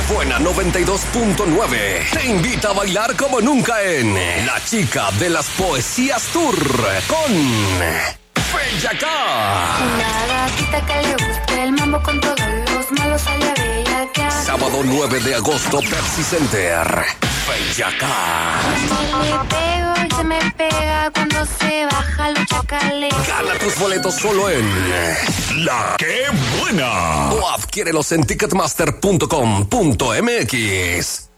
Buena 92.9 te invita a bailar como nunca en La Chica de las Poesías Tour con Bellacá. Una gatita que le guste el mambo con todos los malos sale a bellaquear. Sábado 9 de agosto, Pepsi Center. Bellacá. Cuando le pego, él se me pega. Cuando se baja, los chacales. Gana tus boletos solo en La Que Buena. O adquiérelos en ticketmaster.com.mx.